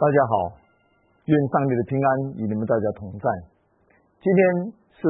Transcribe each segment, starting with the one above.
大家好，愿上帝的平安与你们大家同在。今天是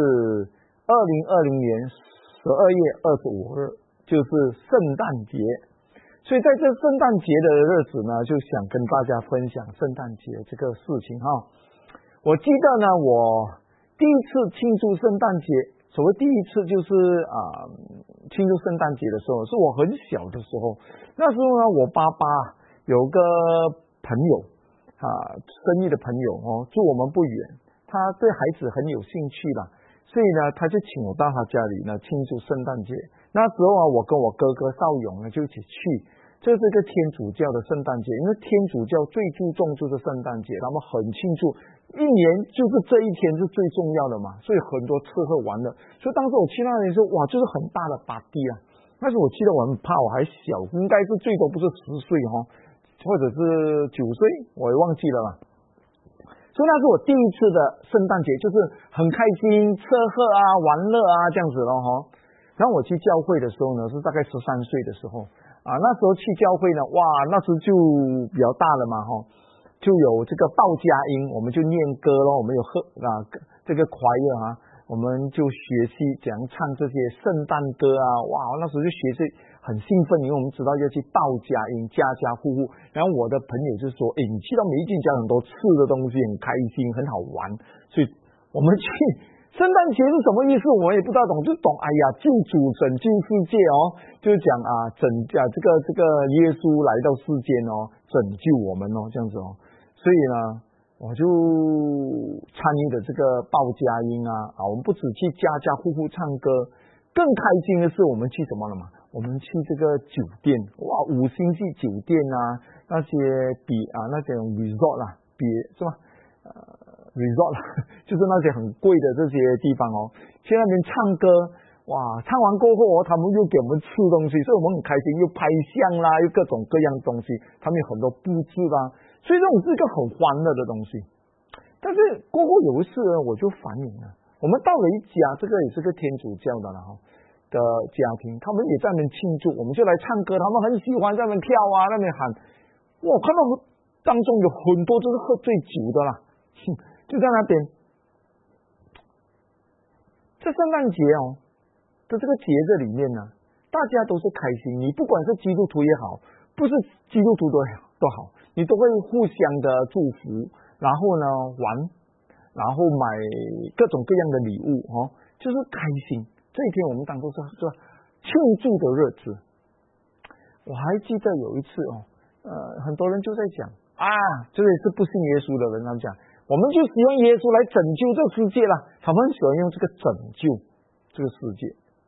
2020年12月25日，就是圣诞节。所以在这圣诞节的日子呢，就想跟大家分享圣诞节这个事情哈。我记得呢，我第一次庆祝圣诞节，所谓第一次就是庆祝圣诞节的时候，是我很小的时候。那时候呢，我爸爸有个朋友生意的朋友住我们不远，他对孩子很有兴趣啦，所以呢，他就请我到他家里呢庆祝圣诞节。那时候我跟我哥哥邵勇呢就一起去。这是一个天主教的圣诞节，因为天主教最注重就是圣诞节，他们很庆祝，一年就是这一天是最重要的嘛，所以很多吃喝玩乐。所以当时我去那里的时候，哇，就是很大的party啊。但是我记得我很怕，我还小，应该是最多不是10岁或者是9岁，我也忘记了啦。所以那是我第一次的圣诞节，就是很开心，吃喝玩乐这样子咯然后我去教会的时候呢，是大概13岁的时候那时候去教会呢，哇，那时就比较大了嘛就有这个报佳音，我们就念歌咯，我们有这个choir我们就学习怎样唱这些圣诞歌哇，那时候就学习很兴奋，因为我们知道要去报佳音，家家户户。然后我的朋友就说，你去到每一间家很多吃的东西，很开心，很好玩。所以我们去圣诞节是什么意思，我也不大懂，就懂救主拯救世界就是讲这个耶稣来到世间拯救我们这样子所以呢，我就参与的这个报佳音我们不止去家家户户唱歌，更开心的是我们去什么了嘛？我们去这个酒店，哇，5星级酒店那些那种 resort 是吧？resort 就是那些很贵的这些地方去那边唱歌，哇，唱完过后他们又给我们吃东西，所以我们很开心，又拍相啦，又各种各样东西，他们有很多布置啦，所以这种是一个很欢乐的东西。但是过后有一次呢，我就反映了，我们到了一家，这个也是个天主教的的家庭，他们也在那边庆祝，我们就来唱歌，他们很喜欢在那边跳那边喊，哇，看到当中有很多就是喝醉酒的啦，就在那边。这圣诞节的这个节日里面呢，大家都是开心，你不管是基督徒也好，不是基督徒都好，你都会互相的祝福，然后呢玩，然后买各种各样的礼物就是开心。这一天我们当作是庆祝的日子。我还记得有一次很多人就在讲这个是不信耶稣的人，他们讲我们就希望耶稣来拯救这个世界啦，他们喜欢用这个拯救这个世界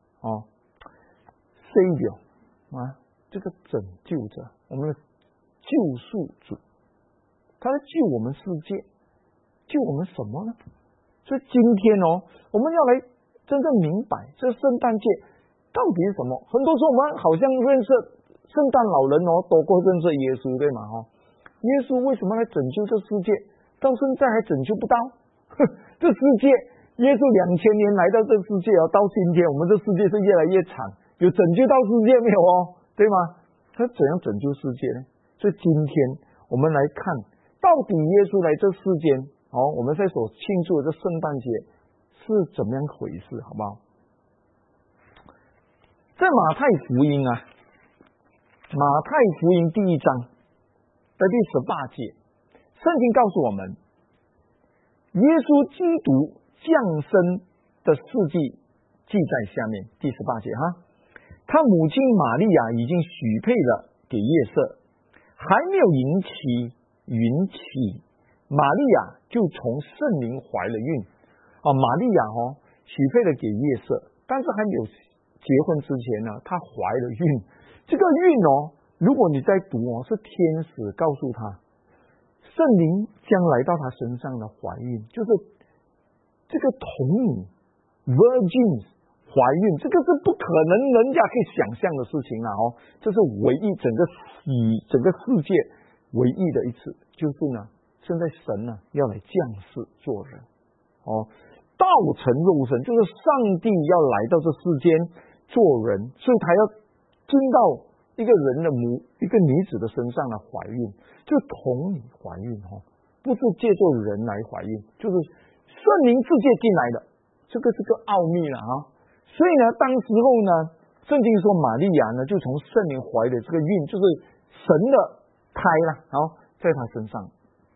Savior 这个拯救者，我们的救赎主，他在救我们世界，救我们什么呢？所以今天我们要来真正明白这圣诞节到底是什么。很多时候我们好像认识圣诞老人多过认识耶稣，对吗耶稣为什么来拯救这世界，到现在还拯救不到这世界，耶稣2000年来到这世界到今天我们这世界是越来越长，有拯救到世界没有对吗？他怎样拯救世界呢？所以今天我们来看到底耶稣来这世间我们在所庆祝的这圣诞节是怎么样回事，好不好？在马太福音马太福音第1章的第18节，圣经告诉我们，耶稣基督降生的事迹记在下面，第18节他母亲玛利亚已经许配了给约瑟，还没有孕期，玛利亚就从圣灵怀了孕玛利亚许配了给约瑟，但是还没有结婚之前呢，她怀了孕。这个孕如果你在读是天使告诉她，圣灵将来到她身上的怀孕，就是这个童女 virgin 怀孕，这个是不可能人家可以想象的事情这是唯一整个世界唯一的一次，就是呢，现在神要来降世做人道成肉身，就是上帝要来到这世间做人，所以他要进到一个人的一个女子的身上来怀孕，就同你怀孕不是借助人来怀孕，就是圣灵直接进来的，这个是个奥秘了所以呢，当时候呢，圣经说玛利亚呢就从圣灵怀的这个孕，就是神的胎了在她身上。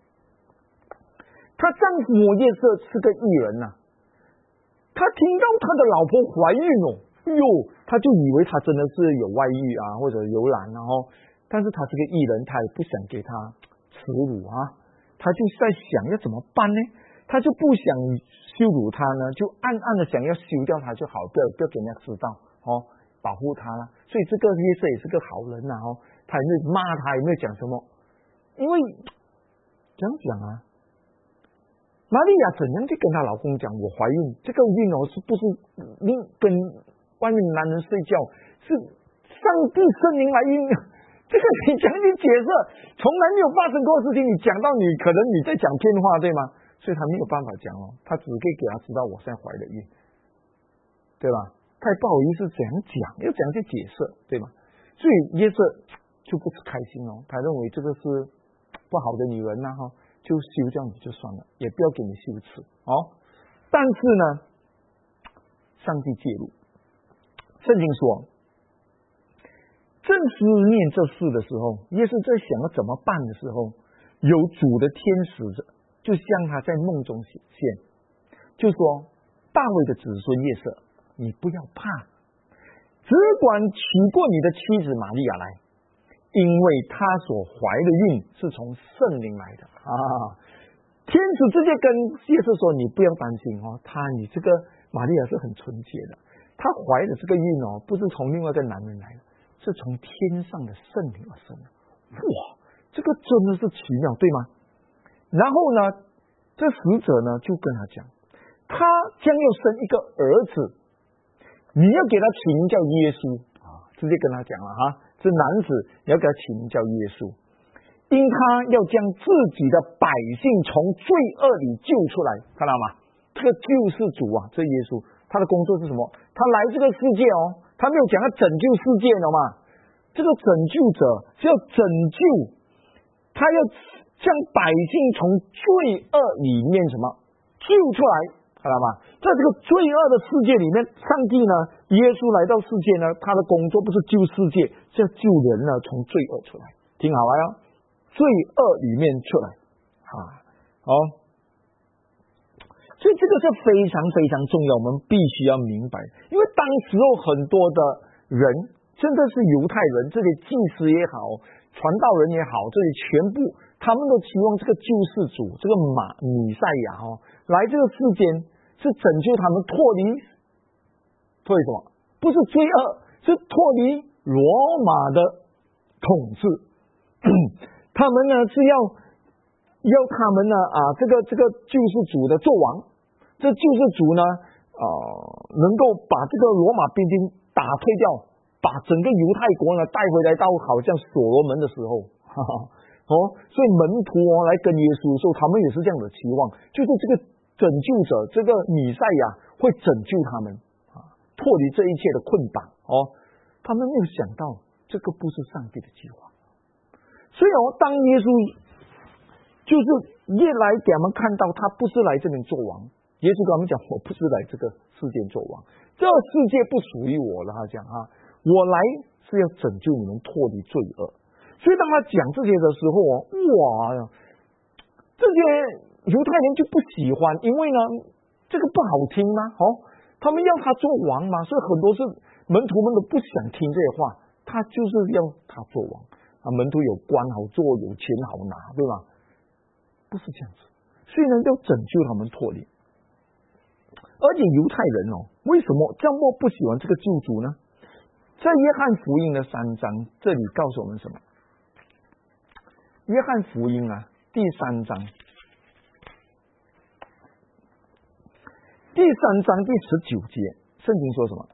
她丈夫约瑟是个义人他听到他的老婆怀孕他就以为他真的是有外遇或者有染但是他是个义人，他也不想给他耻辱他就在想要怎么办呢？他就不想羞辱他呢，就暗暗的想要休掉他就好，不要给人家知道保护他了。所以这个约瑟也是个好人他也没有骂他，也没有讲什么，因为怎样讲玛利亚怎样去跟她老公讲我怀孕？这个孕是不是你跟外面男人睡觉？是上帝圣灵来孕？这个你讲你解释，从来没有发生过的事情，你讲到可能你在讲骗话，对吗？所以他没有办法讲他只可以给他知道我现在怀了孕，对吧？他也不好意思怎样讲，要怎样去解释，对吧？所以约瑟就不是开心他认为这个是不好的女人就休掉你就算了，也不要给你羞耻但是呢，上帝介入。圣经说，正思念这事的时候，约瑟在想要怎么办的时候，有主的天使就向他在梦中显现，就说大卫的子孙约瑟，你不要怕，只管娶过你的妻子玛利亚来，因为她所怀的孕是从圣灵来的天使直接跟约瑟说，你不要担心你这个玛利亚是很纯洁的，她怀的这个孕不是从另外一个男人来的，是从天上的圣灵而生的。哇，这个真的是奇妙，对吗？然后呢，这使者呢就跟他讲，他将要生一个儿子，你要给他起名叫耶稣直接跟他讲了这男子你要给他起名叫耶稣，因他要将自己的百姓从罪恶里救出来。看到吗？这个救世主这耶稣他的工作是什么？他来这个世界他没有讲要拯救世界吗？这个拯救者是要拯救，他要将百姓从罪恶里面什么救出来，看到吗？在这个罪恶的世界里面，上帝呢，耶稣来到世界呢，他的工作不是救世界，是要救人呢从罪恶出来。听好了罪恶里面出来所以这个是非常非常重要，我们必须要明白。因为当时候很多的人，真的是犹太人，这些祭司也好，传道人也好，这些全部他们都期望这个救世主，这个弥赛亚来这个世间是拯救他们脱离什么？不是罪恶，是脱离罗马的统治。他们呢是要他们呢这个救世主的做王，这救世主呢能够把这个罗马兵丁打退掉，把整个犹太国呢带回来到好像所罗门的时候所以门徒来跟耶稣的时候，他们也是这样的期望，就是这个拯救者，这个弥赛亚会拯救他们脱离这一切的捆绑他们没有想到这个不是上帝的计划。所以当耶稣就是越来给他们看到他不是来这边做王，耶稣跟他们讲，我不是来这个世界做王，这个世界不属于我了。他讲我来是要拯救你们脱离罪恶。所以当他讲这些的时候哇，这些犹太人就不喜欢，因为呢这个不好听吗？他们要他做王嘛，所以很多是门徒们都不想听这些话，他就是要他做王门徒有官好做，有钱好拿，对吧？不是这样子，所以呢要拯救他们脱离。而且犹太人为什么这么不喜欢这个救主呢？在约翰福音的3章这里告诉我们什么？约翰福音第3章第19节，圣经说什么？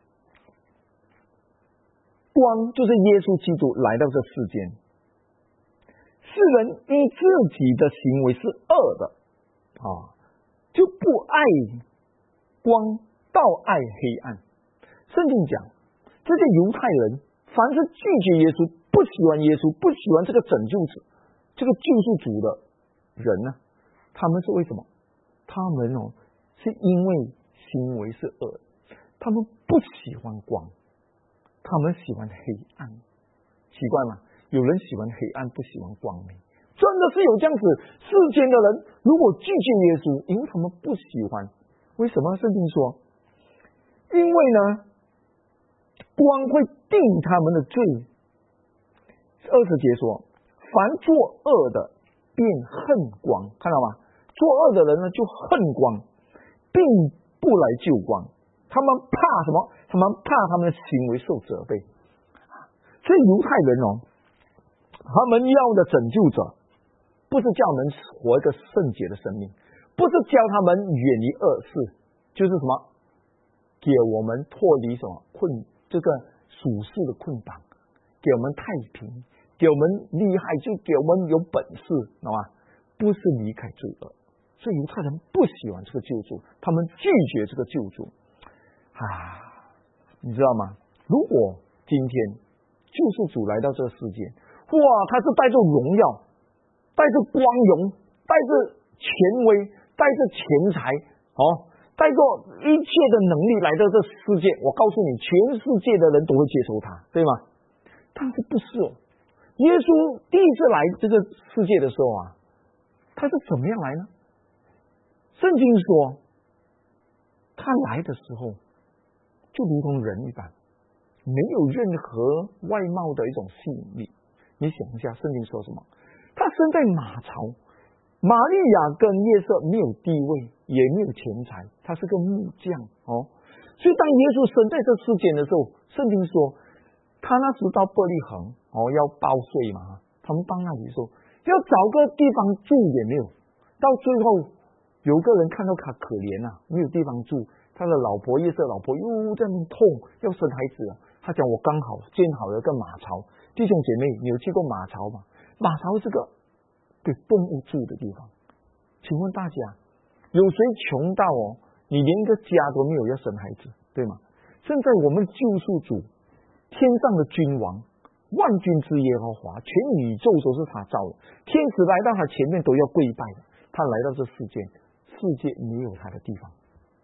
光就是耶稣基督来到这世间，世人因自己的行为是恶的就不爱光，倒爱黑暗。圣经讲这些犹太人凡是拒绝耶稣、不喜欢耶稣、不喜欢这个拯救者、这个救赎主的人呢，他们是为什么？他们是因为行为是恶，他们不喜欢光，他们喜欢黑暗。奇怪吗？有人喜欢黑暗，不喜欢光明，真的是有这样子。世间的人如果拒绝耶稣，因为他们不喜欢，为什么？圣经说，因为呢，光会定他们的罪。20节说，凡作恶的便恨光，看到吗？作恶的人呢就恨光，并不来救光。他们怕什么？他们怕他们的行为受责备。所以犹太人他们要的拯救者，不是叫我们活一个圣洁的生命，不是教他们远离恶事，就是什么？给我们脱离什么这个属世的捆绑，给我们太平，给我们厉害，就给我们有本事，懂吗？不是离开罪恶。所以犹太人不喜欢这个救主，他们拒绝这个救主你知道吗？如果今天救赎主来到这个世界，哇，他是带着荣耀，带着光荣，带着权威，带着钱财带着一切的能力来到这世界，我告诉你，全世界的人都会接受他，对吗？但是不是耶稣第一次来这个世界的时候他是怎么样来呢？圣经说，他来的时候就如同人一般，没有任何外貌的一种吸引力。你想一下，圣经说什么？他生在马槽，玛利亚跟约瑟没有地位，也没有钱财，他是个木匠所以当耶稣生在这世间的时候，圣经说他那时到伯利恒要报税嘛，他们到那里说要找个地方住也没有，到最后有个人看到他可怜没有地方住，他的老婆约瑟老婆又在那痛，要生孩子他讲我刚好建好了个马槽。弟兄姐妹，你有去过马槽吗？马槽是个给动物住的地方。请问大家，有谁穷到你连一个家都没有要生孩子，对吗？现在我们救赎主，天上的君王，万军之耶和华，全宇宙都是他造的，天使来到他前面都要跪拜的。他来到这世界没有他的地方，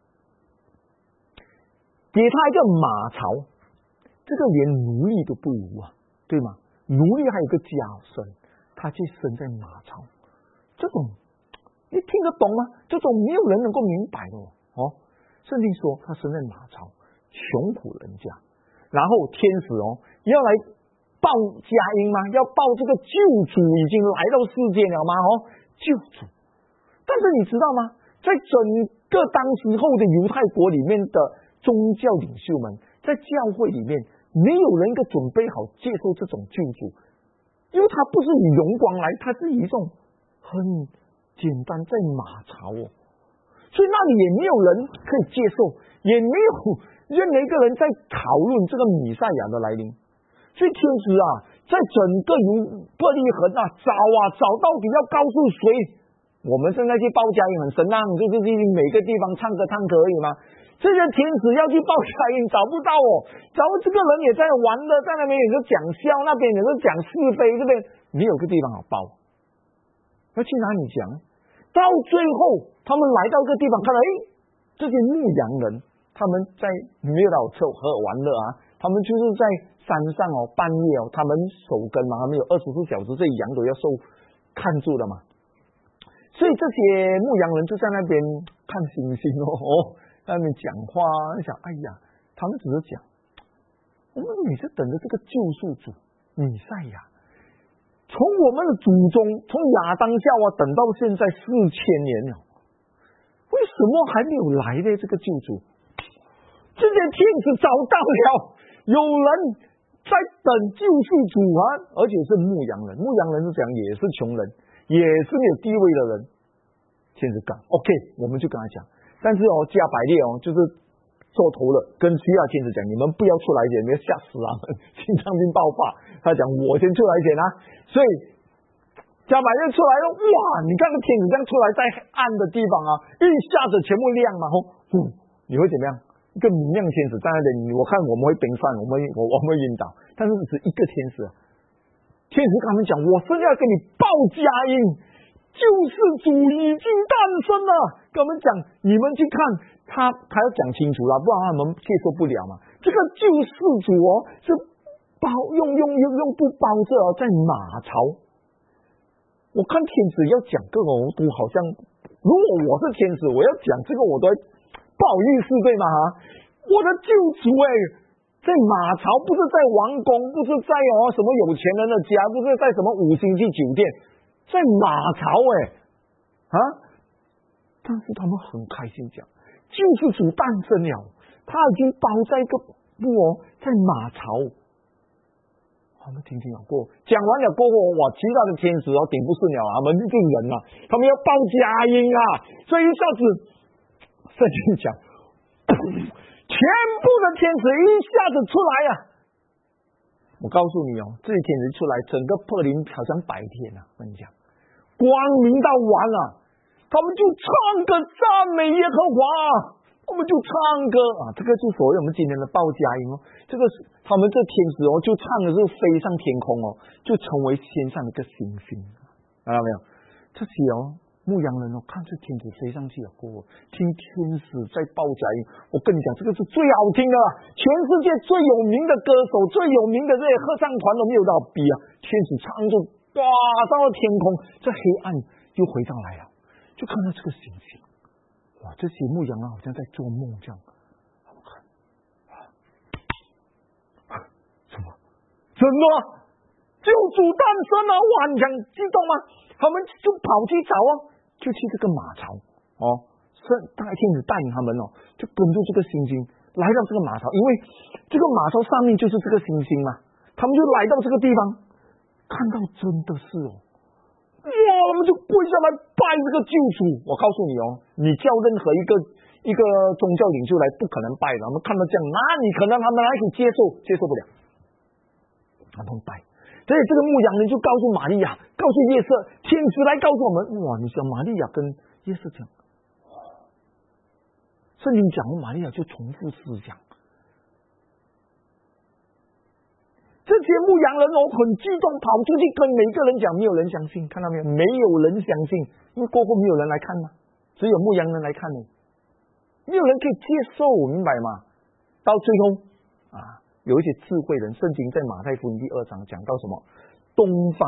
给他一个马槽，这个连奴隶都不如对吗？奴隶还有个家生，他却生在马槽，这种你听得懂吗？这种没有人能够明白的圣经说他生在马槽，穷苦人家，然后天使要来报佳音吗？要报这个救主已经来到世界了吗？救主。但是你知道吗？在整个当时候的犹太国里面的宗教领袖们，在教会里面没有人准备好接受这种救主，因为他不是以荣光来，他是以一种很简单在马槽所以那里也没有人可以接受，也没有任何一个人在讨论这个弥赛亚的来临。所以天使在整个伯利恒找到底要告诉谁？我们现在去报佳音很神就是每个地方唱歌可以吗？这些天使要去报佳音找不到找这个人也在玩的，在那边也是讲笑，那边也是讲是非，这边没有个地方好报，要去哪里讲？到最后他们来到一个地方，看到这些牧羊人他们在没有到吃喝玩乐他们就是在山上半夜他们守更嘛，他们有24小时，这羊都要受看住的嘛。所以这些牧羊人就在那边看星星在那边讲话想哎呀，他们只是讲我们每次等着这个救赎主弥赛亚，从我们的祖宗从亚当夏娃等到现在4000年了，为什么还没有来的这个救主？这些天使找到了，有人在等救赎主而且是牧羊人。牧羊人是讲也是穷人，也是没有地位的人。天使讲 OK， 我们就跟他讲，但是加百列就是做头了，跟其他天使讲，你们不要出来前，你们吓死心脏病爆发。他讲我先出来前所以加百列出来了，哇！你看个天使这样出来，在暗的地方一下子全部亮嘛你会怎么样？ 一个明亮天使站在那里，我看我们会冰山，我们会晕倒，但是只一个天使，天使跟他们讲，我是要给你报佳音，救世主已经诞生了，跟我们讲，你们去看，他要讲清楚了，不然他们接受不了嘛。这个救世主是用布包着在马槽。我看天使要讲各种都好像，如果我是天使，我要讲这个我都会不好意思，对吗？我的救主在马槽，不是在王宫，不是在什么有钱人的家，不是在什么5星级酒店，在马槽但是他们很开心讲，救世主诞生了，他已经包在一个布在马槽。他们听过，讲完了过后，其他的天使顶不顺了，他们就人了，他们要报佳音啊，所以一下子圣经讲，全部的天使一下子出来啊！我告诉你这些天使出来，整个柏林好像白天啊，我跟你讲，光明到完了，他们就唱歌赞美耶和华。我们就唱歌这个就所谓我们今天的报佳音这个他们这天使就唱的是飞上天空就成为天上的一个星星，看到没有？这些牧羊人看这天使飞上去过后，听天使在报佳音，我跟你讲，这个是最好听的了，全世界最有名的歌手，最有名的这些合唱团都没有到比天使唱就哇上了天空，这黑暗又回上来了，就看到这个星星。哇，这些牧羊人好像在做梦这样。我看，什么？真的？救主诞生了！哇，你想激动吗？他们就跑去找就去这个马槽大天使带领他们就跟着这个星星来到这个马槽，因为这个马槽上面就是这个星星嘛。他们就来到这个地方，看到真的是哇！我们就跪下来拜这个救主。我告诉你你叫任何一个宗教领袖来，不可能拜的。我们看到这样，哪里可能他们还可以接受不了？他们拜。所以这个牧羊人就告诉玛利亚，告诉约瑟，天使来告诉我们，哇！你想玛利亚跟约瑟讲，圣经讲玛利亚就重复思想。这些牧羊人很激动，跑出去跟每个人讲，没有人相信，看到没有？没有人相信，因为过后没有人来看嘛，只有牧羊人来看呢，没有人可以接受，明白吗？到最后有一些智慧人，圣经在马太福音第2章讲到什么？东方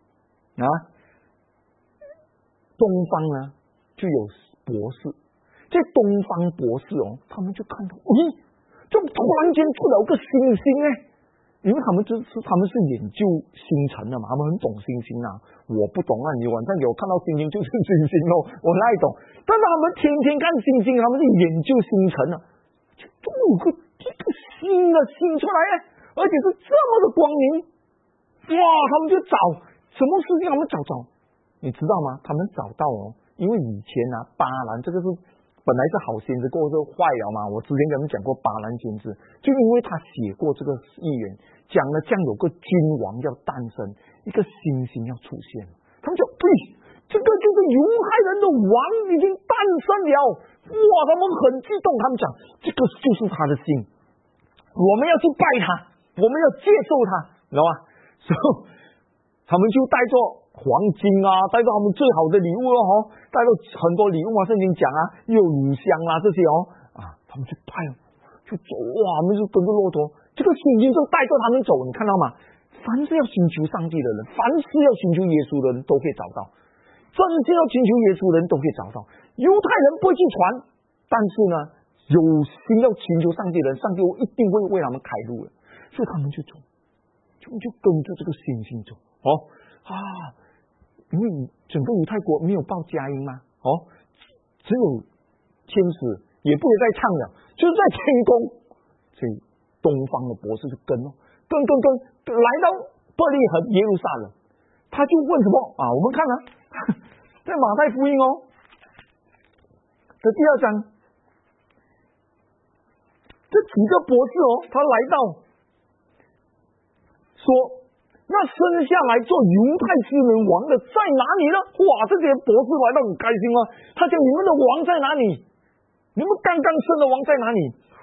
呢就有博士，这东方博士他们就看到，就突然间出了个星星因为他们是研究星辰的嘛，他们很懂星星我不懂你晚上给我看到星星就是星星我哪里懂？但是他们天天看星星，他们是研究星辰就有一个新的星出来而且是这么的光明，哇！他们就找什么事情，他们找，你知道吗？他们找到因为以前巴兰这个是本来是好先知，过后就坏了嘛。我之前跟你们讲过巴兰先知，就因为他写过这个预言，讲了将有个君王要诞生，一个星星要出现，他们就这个就是犹太人的王已经诞生了，哇！他们很激动，他们讲这个就是他的心，我们要去拜他，我们要接受他，知道吗？所以他们就带着黄金带着他们最好的礼物带着很多礼物圣经讲又有乳香这些他们就拜就走哇！他们就跟着骆驼，这个星星就带着他们走，你看到吗？凡是要寻求上帝的人，凡是要寻求耶稣的人都可以找到，真正要寻求耶稣的人都可以找到。犹太人不会去传，但是呢有心要寻求上帝的人，上帝一定会为他们开路的，所以他们就走，就跟着这个星星走因为整个犹太国没有报佳音嘛只有天使，也不会再唱了，就是在天宫，所以东方的博士就跟来到伯利恒耶路撒冷，他就问什么我们看在马太福音这第2章，这几个博士他来到说，那生下来做犹太之人王的在哪里呢？哇！这些博士来到很开心他讲，你们的王在哪里？你们刚刚生的王在哪里？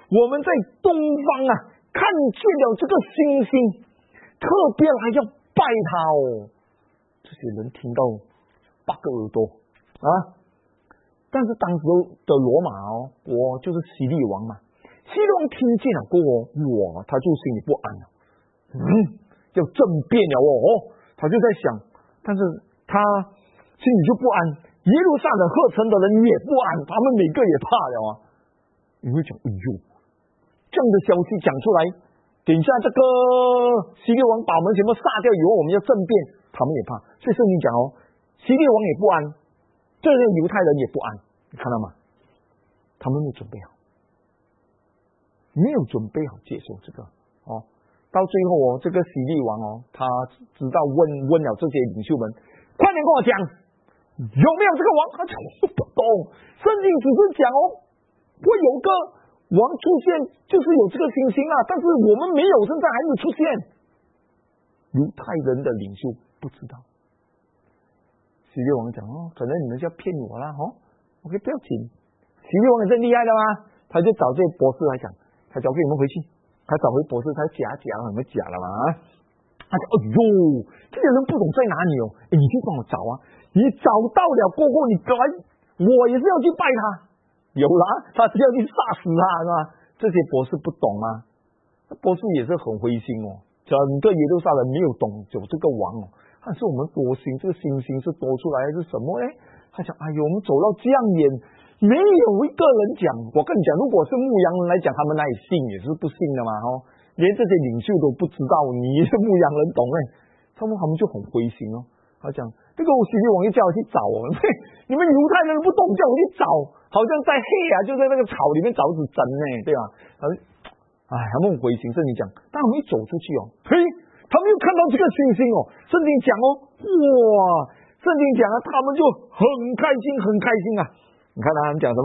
我们在东方啊看见了这个星星，特别来要拜他哦。这些人听到8个耳朵啊！但是当时的罗马国就是希律王嘛，希律王听见了过哇，他就心里不安了，要政变了他就在想，但是他心里就不安，耶路撒冷合城的人也不安，他们每个也怕了啊。你会讲，哎呦，这样的消息讲出来，等一下这个希律王把我们全部杀掉以后，我们要政变，他们也怕。所以圣经讲希律王也不安，这些犹太人也不安，你看到吗？他们没有准备好，没有准备好接受这个到最后这个希律王他知道问了这些领袖们，快点跟我讲，有没有这个王？他讲不懂，圣经只是讲会有个王出现，就是有这个星星啊，但是我们没有，现在还没有出现。犹太人的领袖不知道。希律王讲可能你们是要骗我啦OK 不要紧。希律王也是厉害的嘛，他就找这些博士来讲，他找给你们回去，他找回博士，他假什么假了嘛他讲哎呦，这些人不懂在哪里你去帮我找啊，你找到了过后你来，我也是要去拜他，有啦，他是要去杀死他是吧？这些博士不懂啊，博士也是很灰心整个耶路撒冷没有懂有这个王但是我们多心，这个星星是多出来还是什么他讲哎呦，我们走到这样远，没有一个人讲。我跟你讲，如果是牧羊人来讲，他们哪里信也是不信的嘛连这些领袖都不知道，你是牧羊人懂他们就很灰心他讲这个希律王就叫我去找你们犹太人不懂叫我去找，好像在黑就在那个草里面找子针对吧？他们很灰心。圣经讲，当他们一走出去他们又看到这个星星圣经讲哇，圣经讲他们就很开心很开心啊。你看他们讲什么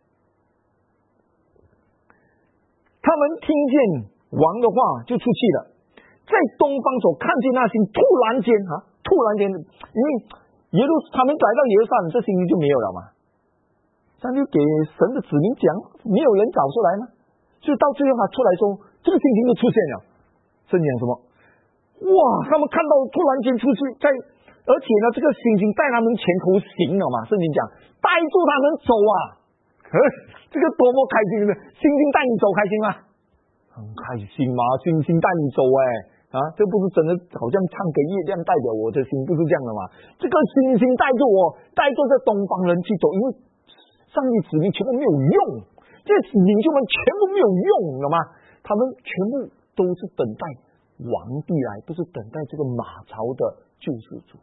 他们听见王的话就出去了，在东方所看见那星，突然间，因为他们来到耶路撒冷，这星星就没有了嘛。上帝给神的子民讲，没有人找出来吗？就到最后他出来说，这个星星就出现了。圣经讲什么？哇！他们看到突然间出去，而且呢，这个星星在他们前头行了嘛。圣经讲带住他们走啊，这个多么开心的！星星带你走，开心吗？很开心嘛，星星带你走这不是真的好像唱给月亮代表我的心，不是这样的嘛？这个星星带着我，带着这东方人去走，因为上帝子民全部没有用，这领袖们全部没有用了吗？他们全部都是等待皇帝来，不是等待这个马槽的救世主，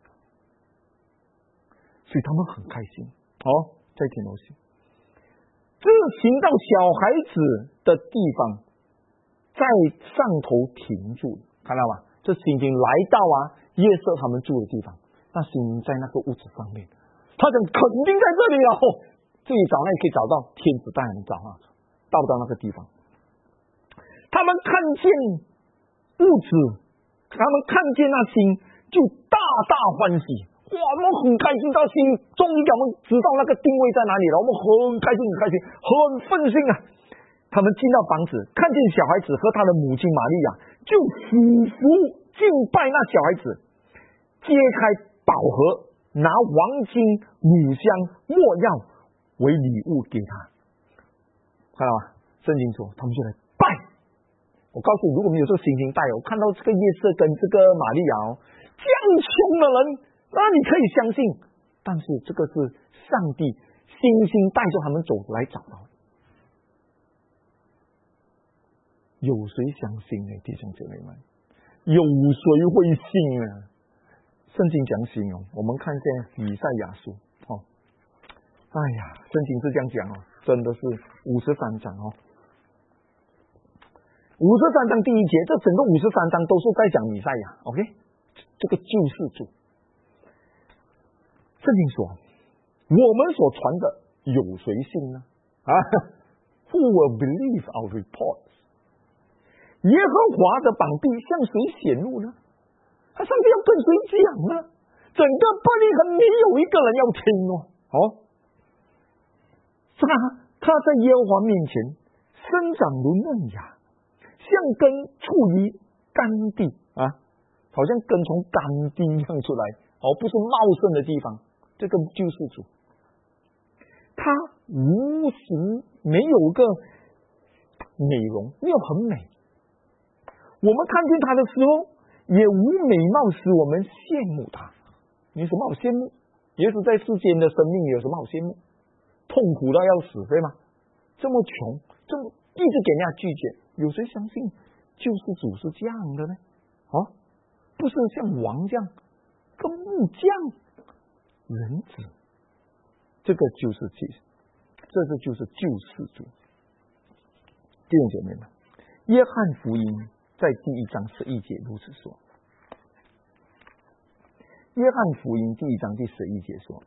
所以他们很开心在天楼行，这行到小孩子的地方，在上头停住，看到吗？这星星来到约瑟他们住的地方，那星星在那个屋子上面，他讲肯定在这里自己找那也可以找到，天子带他们找到那个地方，他们看见屋子，他们看见那星就大大欢喜，哇！我们很开心，到星终于给我们知道那个定位在哪里了，我们很开心很开心，很奋兴啊！他们进到房子，看见小孩子和他的母亲玛利亚，就俯伏敬拜那小孩子，揭开宝盒，拿黄金、乳香、没药为礼物给他。看到吗？圣经说他们就来拜。我告诉你，如果没有这个星星带我看到这个约瑟跟这个玛利亚这样穷的人，那你可以相信，但是这个是上帝星星带着他们走来找到的。有谁相信呢？弟兄姐妹们，有谁会信呢？圣经讲信我们看一下以赛亚书圣经是这样讲真的是53章53章第1节，这整个53章都是在讲以赛亚 OK 这个救世主。圣经说我们所传的有谁信呢Who will believe our reports？耶和华的膀臂向谁显露呢？他上帝要跟谁讲呢？整个伯利恒没有一个人要听他在耶和华面前生长如嫩芽，像根处于干地啊，好像根从干地一样出来，不是茂盛的地方。这个救世主，他无形没有个美容，没有很美。我们看见他的时候，也无美貌使我们羡慕他。你有什么好羡慕？耶稣在世间的生命有什么好羡慕？痛苦到要死，对吗？这么穷，这么一直给人家拒绝，有谁相信救世主是这样的呢？不是像王这样，个木匠、人子，这就是救世主。弟兄姐妹们，约翰福音在第1章11节如此说。约翰福音第1章第11节说，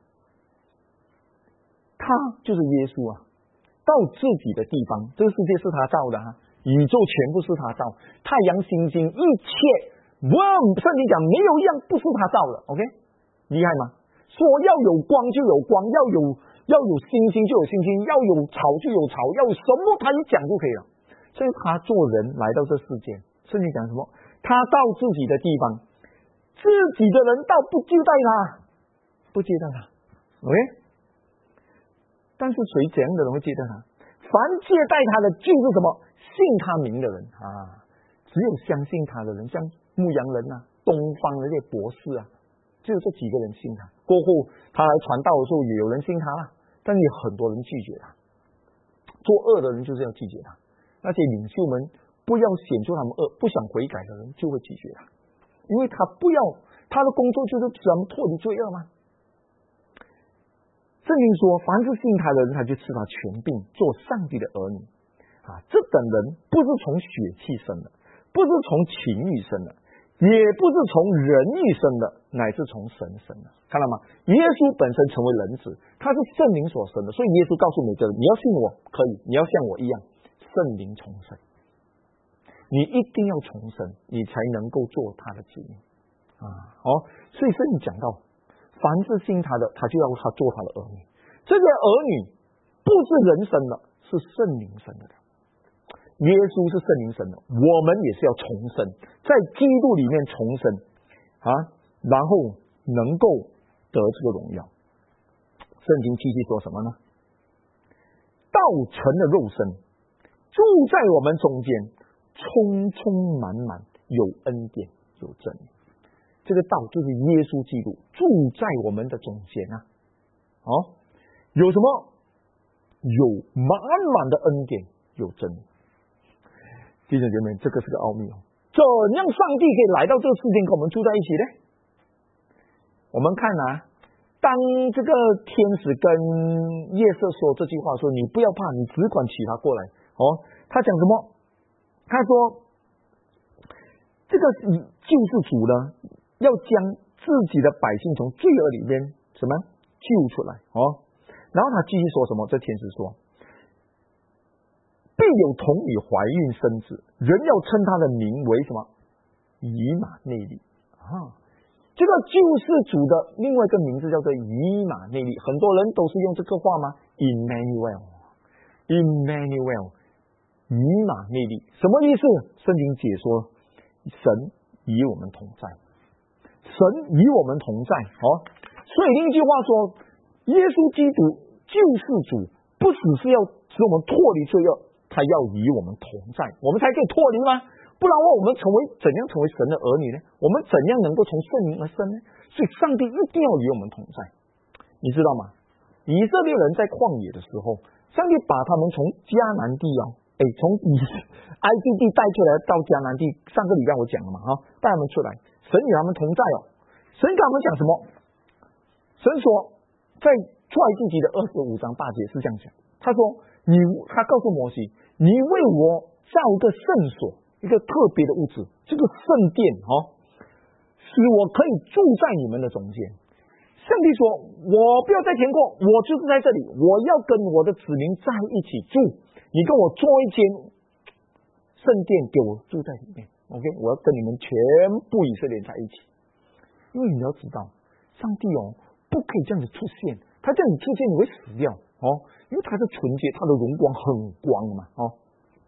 他就是耶稣啊，到自己的地方，这个世界是他造的宇宙全部是他造，太阳、星星一切，圣经讲没有一样不是他造的 ，OK， 厉害吗？说要有光就有光，要有星星就有星星，要有草就有草，要有什么他一讲就可以了。所以他做人来到这世界，圣经讲什么？他到自己的地方，自己的人倒不接待他，OK？ 但是谁这样的人会接待他？凡接待他的就是什么？信他名的人只有相信他的人，像牧羊人东方的这些博士只有这几个人信他。过后他来传道的时候，也有人信他了，但也很多人拒绝他。做恶的人就是要拒绝他，那些领袖们不要显出他们恶，不想悔改的人就会拒绝他，因为他不要他的工作就是使他们脱离罪恶吗？圣经说，凡是信他的人，他就赐他权柄，做上帝的儿女这等人不是从血气生的，不是从情欲生的，也不是从人意生的，乃是从神生的。看到吗？耶稣本身成为人子，他是圣灵所生的，所以耶稣告诉每个人，你要信我可以，你要像我一样圣灵重生，你一定要重生，你才能够做他的子民所以圣经讲到，凡是信他的，他就要他做他的儿女。这些儿女不是人生的，是圣灵生的。耶稣是圣灵生的，我们也是要重生，在基督里面重生然后能够得这个荣耀。圣经继续说什么呢？道成了肉身，住在我们中间，充充满满，有恩典有真理。这个道就是耶稣基督住在我们的中间有什么？有满满的恩典，有真理。弟兄姐妹，这个是个奥秘怎样上帝可以来到这个世界跟我们住在一起呢？我们看当这个天使跟夜色说这句话说，你不要怕，你只管娶她过来他讲什么？他说这个救世主呢，要将自己的百姓从罪恶里面什么救出来然后他继续说什么？这天使说，必有童女怀孕生子，人要称他的名为什么？以马内利这个救世主的另外一个名字叫做以马内利，很多人都是用这个话吗？ Emmanuel， 以马内利什么意思？圣经解说，神与我们同在，神与我们同在所以另一句话说，耶稣基督救世主不只是要使我们脱离罪恶，他要与我们同在，我们才可以脱离吗？不然我们怎样成为神的儿女呢？我们怎样能够从圣灵而生呢？所以上帝一定要与我们同在。你知道吗？以色列人在旷野的时候，上帝把他们从迦南地从埃及地带出来到迦南地，上个礼拜我讲了嘛带他们出来，神与他们同在神跟他们讲什么？神说在出埃及记的25章8节是这样讲，他说他告诉摩西，你为我造一个圣所，一个特别的屋子，这个圣殿使我可以住在你们的中间。上帝说，我不要在天国，我就是在这里，我要跟我的子民在一起住，你跟我做一间圣殿给我住在里面 OK， 我要跟你们全部以色列人在一起。因为你要知道，上帝不可以这样子出现，他这样子出现你会死掉因为他是纯洁，他的荣光很光嘛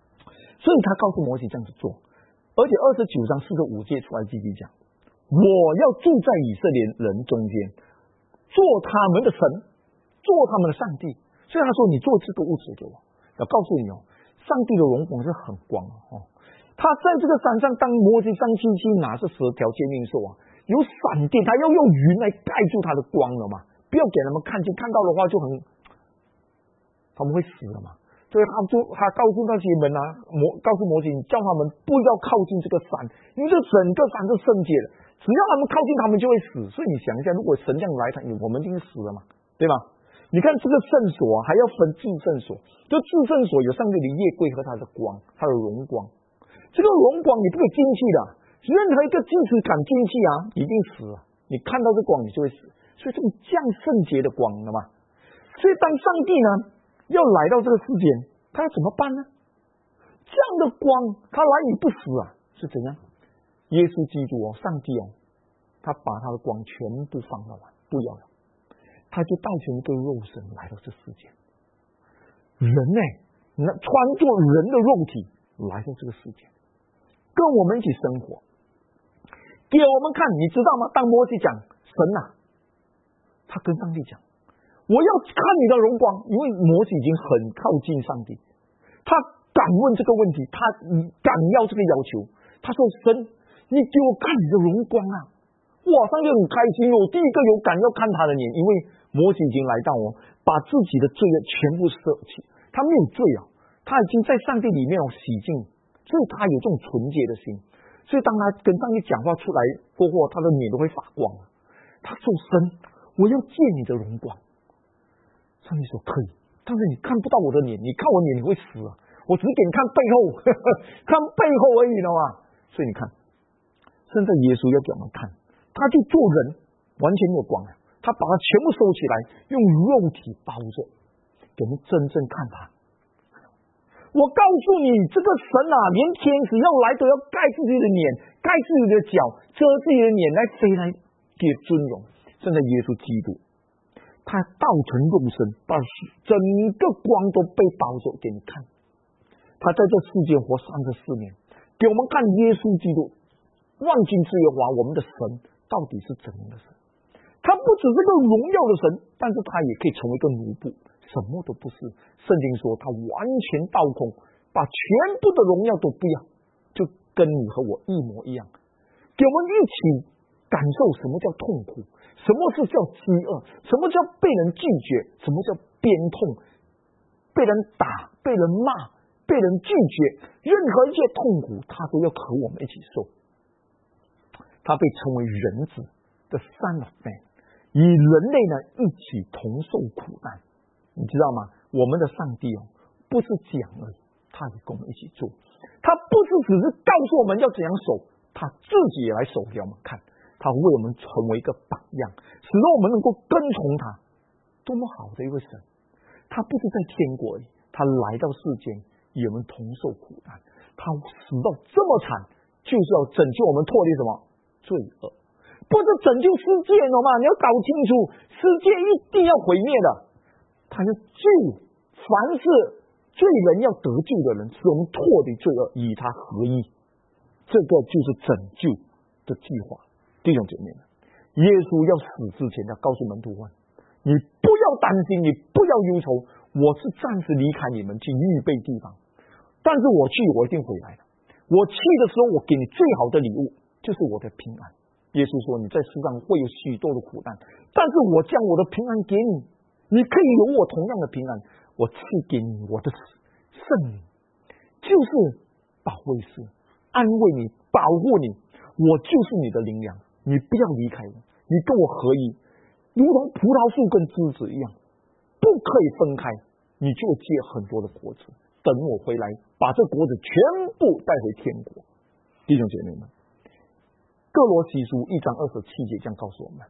所以他告诉摩西这样子做。而且29章4到5节出来继续讲，我要住在以色列人中间，做他们的神，做他们的上帝。所以他说，你做这个屋子给我，要告诉你上帝的荣光是很光他在这个山上，当摩西上去拿这10条诫命的时候有闪电，他要用云来盖住他的光了嘛，不要给他们看见，看到的话就他们会死了嘛。所以他告诉那些人告诉摩西，你叫他们不要靠近这个山，因为这整个山是圣洁的，只要他们靠近，他们就会死。所以你想一下，如果神这样来，我们一定死了嘛，对吧？你看这个圣所还要分至圣所，就至圣所有上帝的夜柜和他的光，他的荣光。这个荣光你不可以进去的，任何一个祭司敢进去一定死了。你看到这光，你就会死。所以这种降圣洁的光了嘛。所以当上帝呢要来到这个世间，他要怎么办呢？这样的光，他来你不死是怎样？耶稣基督上帝他把他的光全部放到完，不要了，他就带成一个肉身来到这世间。人穿着人的肉体来到这个世界，跟我们一起生活，给我们看。你知道吗？当摩西讲神他跟上帝讲，我要看你的荣光，因为摩西已经很靠近上帝，他敢问这个问题，他敢要这个要求。他说，神，你给我看你的荣光哇，上帝很开心第一个有敢要看他的脸，因为摩西已经来到把自己的罪恶全部舍弃，他没有罪他已经在上帝里面洗净，所以他有这种纯洁的心。所以当他跟上帝讲话出来过后，他的脸都会发光他说，神，我要见你的荣光。上帝说可以，但是你看不到我的脸，你看我脸你会死我只是给你看背后看背后而已了所以你看，现在耶稣要给我们看，他就做人完全没有光他把它全部收起来，用肉体包着，给我们真正看他。我告诉你，这个神连天使要来都要盖自己的脸，盖自己的脚，遮自己的脸来谁来给尊荣？现在耶稣基督他道成肉身，把整个光都被包着给你看。他在这世界活34年，给我们看耶稣基督万军之耶和华我们的神到底是怎样的神。他不只是个荣耀的神，但是他也可以成为一个奴仆，什么都不是。圣经说他完全倒空，把全部的荣耀都不要，就跟你和我一模一样，给我们一起感受什么叫痛苦，什么是叫饥饿，什么叫被人拒绝，什么叫悲痛，被人打，被人骂，被人拒绝，任何一切痛苦他都要和我们一起受。他被称为人子的 Son of Man， 与人类呢一起同受苦难。你知道吗？我们的上帝不是讲而已，他也跟我们一起做。他不是只是告诉我们要怎样守，他自己也来守给我们看。他为我们成为一个榜样，使得我们能够跟从他。多么好的一位神！他不是在天国而已，他来到世间与我们同受苦难。他死到这么惨，就是要拯救我们脱离什么罪恶，不是拯救世界了吗？你要搞清楚，世界一定要毁灭的。他要救凡是罪人要得救的人，使我们脱离罪恶，与他合一。这个就是拯救的计划。弟兄姐妹们，耶稣要死之前要告诉门徒们，你不要担心，你不要忧愁，我是暂时离开你们去预备地方，但是我去，我一定回来的。我去的时候，我给你最好的礼物，就是我的平安。耶稣说，你在世上会有许多的苦难，但是我将我的平安给你，你可以有我同样的平安。我赐给你我的圣灵，就是保惠师，安慰你，保护你，我就是你的灵粮。你不要离开我，你跟我合一，如同葡萄树跟枝子一样，不可以分开，你就结很多的果子。等我回来，把这果子全部带回天国。弟兄姐妹们，哥罗西书1章27节这样告诉我们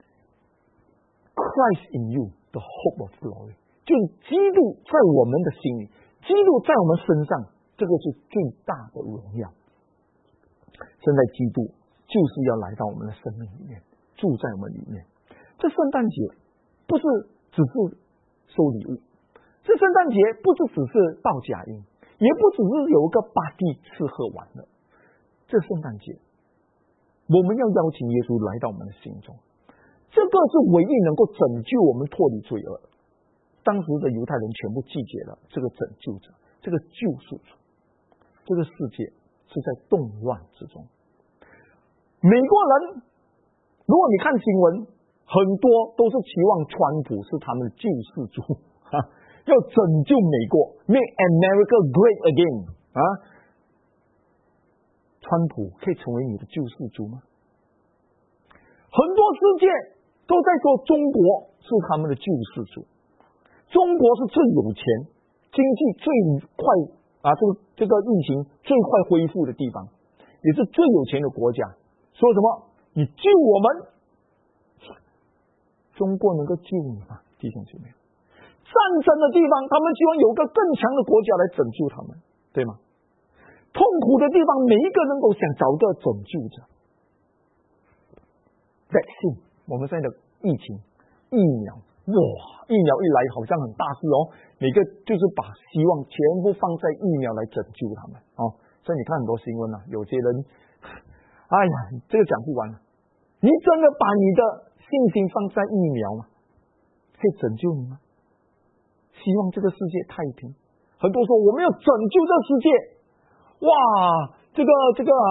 ：Christ in you, the hope of glory。就基督在我们的心里，基督在我们身上，这个是最大的荣耀。现在基督就是要来到我们的生命里面，住在我们里面。这圣诞节不是只是收礼物，这圣诞节不是只是报佳音， 也不只是有一个巴蒂吃喝玩乐。这圣诞节，我们要邀请耶稣来到我们的心中，这个是唯一能够拯救我们脱离罪恶。当时的犹太人全部拒绝了这个拯救者，这个救赎主。这个世界是在动乱之中。美国人，如果你看新闻，很多都是期望川普是他们的救世主，要拯救美国 ，Make America Great Again 啊！川普可以成为你的救世主吗？很多世界都在说中国是他们的救世主，中国是最有钱、经济最快这个疫情最快恢复的地方，也是最有钱的国家。说什么？你救我们，中国能够救你吗？弟兄姐妹，战争的地方，他们希望有个更强的国家来拯救他们，对吗？痛苦的地方，每一个人都想找个拯救者。vaccine， 我们现在的疫情疫苗，哇，疫苗一来好像很大事哦，每个就是把希望全部放在疫苗来拯救他们哦。所以你看很多新闻啊，有些人，哎呀，这个讲不完了。你真的把你的信心放在疫苗吗？可以拯救你吗？希望这个世界太平。很多说我们要拯救这个世界，哇，这个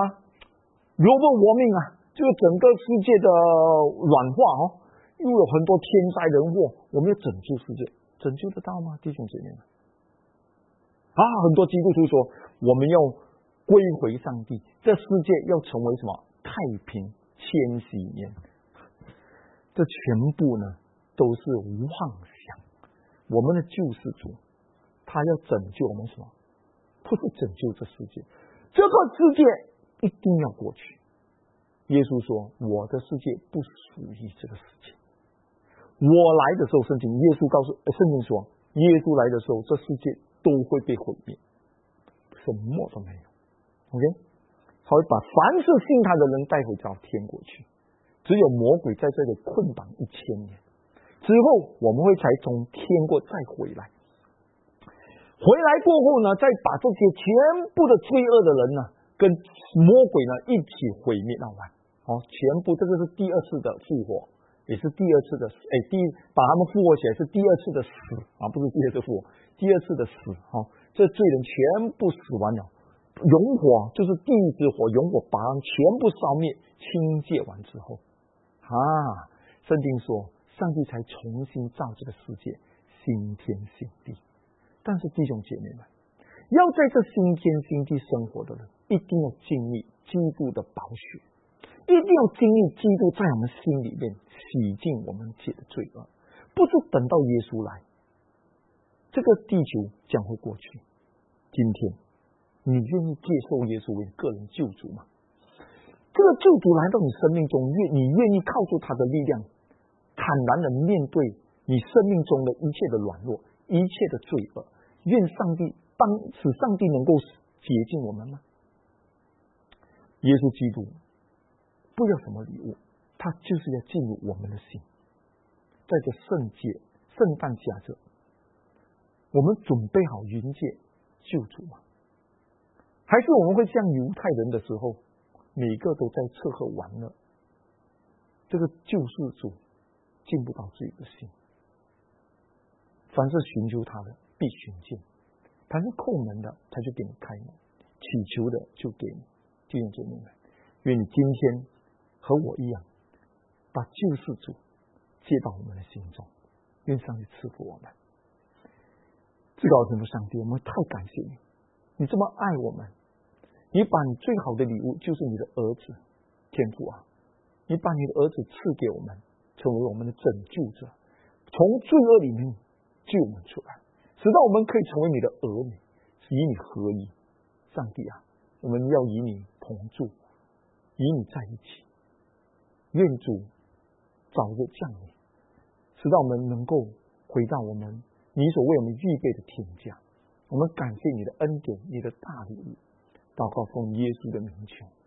global warming啊，这个整个世界的软化哦，又有很多天灾人祸，我们要拯救世界，拯救得到吗？弟兄姐妹们啊，很多基督徒说我们要归回上帝，这世界要成为什么？太平千禧年。这全部呢都是妄想。我们的救世主他要拯救我们什么？不是拯救这世界，这个世界一定要过去。耶稣说我的世界不属于这个世界，我来的时候，圣经说耶稣来的时候，这世界都会被毁灭，什么都没有。 OK， 他会把凡是信他的人带回到天国去，只有魔鬼在这里捆绑1000年之后，我们会才从天国再回来。回来过后呢，再把这些全部的罪恶的人呢，跟魔鬼呢一起毁灭到完。全部这个是第二次的复活，也是第二次的把他们复活起来是第二次的死啊，不是第二次复活，第二次的死。这罪人全部死完了，永火就是地狱之火，永火把他们全部烧灭，清洁完之后，圣经说上帝才重新造这个世界，新天新地。但是弟兄姐妹们，要在这新天新地生活的人，一定要经历基督的宝血，一定要经历基督在我们心里面洗净我们自己的罪恶，不是等到耶稣来，这个地球将会过去。今天你愿意接受耶稣为个人救主吗？这个救主来到你生命中，你愿意靠着他的力量，坦然的面对你生命中的一切的软弱，一切的罪恶，愿上帝使上帝能够洁净我们吗？耶稣基督不要什么礼物，他就是要进入我们的心。在这圣诞佳节，我们准备好迎接救主吗？还是我们会像犹太人的时候，每个都在吃喝玩乐，这个救世主进不到自己的心。凡是寻求他的必寻见，凡是叩门的他就给你开门，祈求的就给你。弟兄姐妹们，愿你今天和我一样，把救世主接到我们的心中，愿上帝赐福我们。至高天父上帝，我们太感谢你，你这么爱我们，你把你最好的礼物就是你的儿子。天父啊，你把你的儿子赐给我们，成为我们的拯救者，从罪恶里面救我们出来，使到我们可以成为你的儿女，与你合一。上帝啊，我们要与你同住，与你在一起。愿主早日降临，使到我们能够回到我们你所为我们预备的天家。我们感谢你的恩典，你的大礼物。祷告奉耶稣的名求。